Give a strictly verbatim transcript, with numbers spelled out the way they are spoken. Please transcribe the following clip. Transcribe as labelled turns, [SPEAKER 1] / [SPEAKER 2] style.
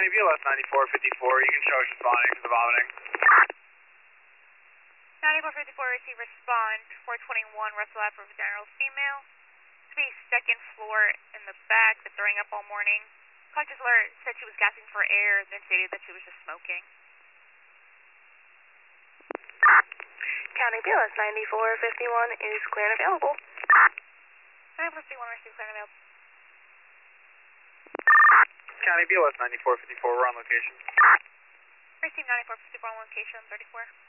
[SPEAKER 1] County B L S ninety-four fifty-four, you can show us responding to the vomiting.
[SPEAKER 2] ninety-four fifty-four, receive respond, four twenty-one, Russell Ave, General female. To be second floor in the back, been throwing up all morning. Conscious alert said she was gasping for air, then stated that she was just smoking.
[SPEAKER 3] County B L S ninety-four fifty-one is clear and available.
[SPEAKER 2] ninety-four fifty-one, receive clear and available.
[SPEAKER 1] County B L S ninety-four fifty-four, we're on location.
[SPEAKER 2] Receive ninety-four fifty-four on location, thirty-four.